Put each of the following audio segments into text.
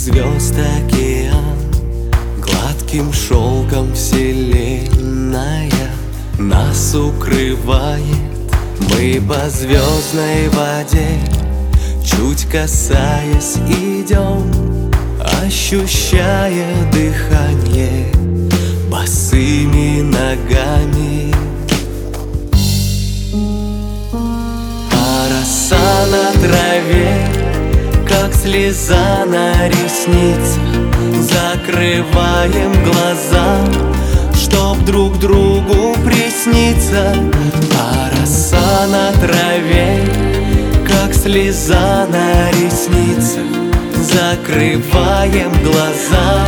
звезд океан, гладким шелком вселенная нас укрывает. Мы по звездной воде, чуть касаясь, идем, ощущая дыхание босыми ногами. А роса на траве, как слеза на ресницах, закрываем глаза, чтоб друг другу присниться. А роса на траве, как слеза на ресницах, закрываем глаза.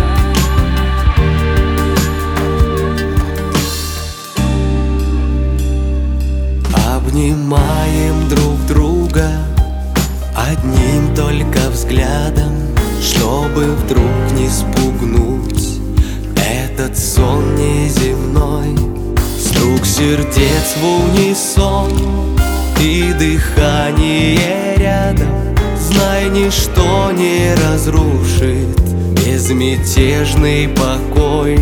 Обнимаем друг друга одним только взглядом, чтобы вдруг не спугнуть этот сон неземной. Стук сердец в унисон и дыхание рядом, знай, ничто не разрушит безмятежный покой.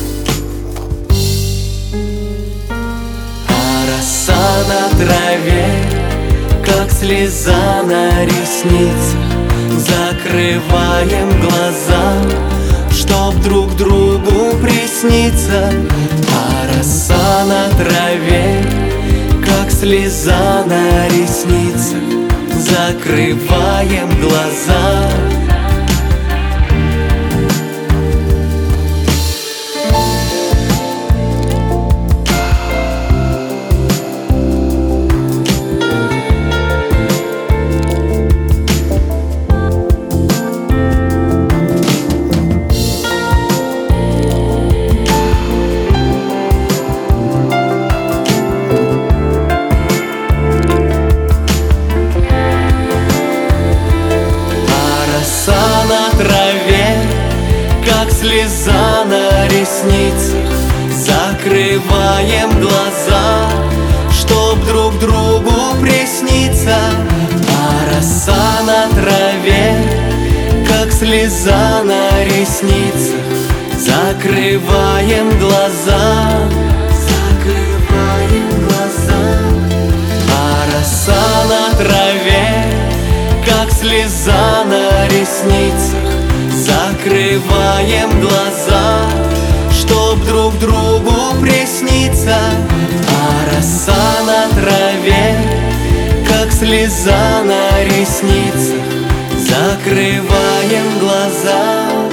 А роса на траве, как слеза на ресницах, закрываем глаза, чтоб друг другу присниться. А роса на траве, как слеза на ресницах, закрываем глаза. Как слеза на ресницах, закрываем глаза, чтоб друг другу присниться. А роса на траве, как слеза на ресницах, закрываем глаза. Закрываем глаза. А роса на траве, как слеза на ресницах, закрываем глаза, чтоб друг другу присниться. А роса на траве, как слеза на ресницах, закрываем глаза.